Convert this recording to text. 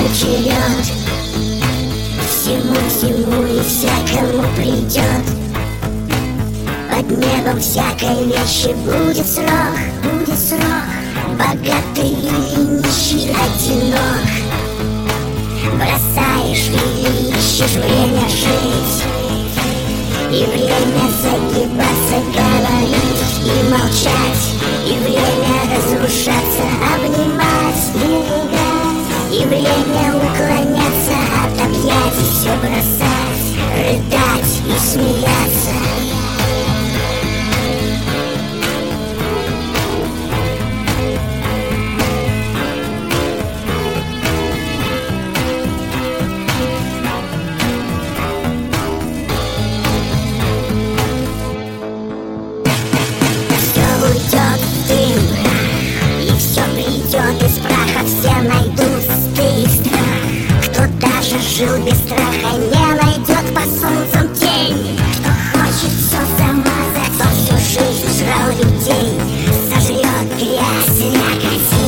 черед. Всему и всякому придет. Под небом всякой вещи будет срок, будет срок. Богатый или нищий, одинок. Бросаешь или ищешь время жить, и время загибаться, говорить и молчать, и время разрушаться, обнимать и рыдать, и время уклоняться от объятий, все бросать, рыдать и смеяться. Из праха все найдут стыд и страх. Кто даже жил без страха, не найдет по солнцам тень. Кто хочет все замазать, кто всю жизнь жрал людей, сожрет грязь, слякоть.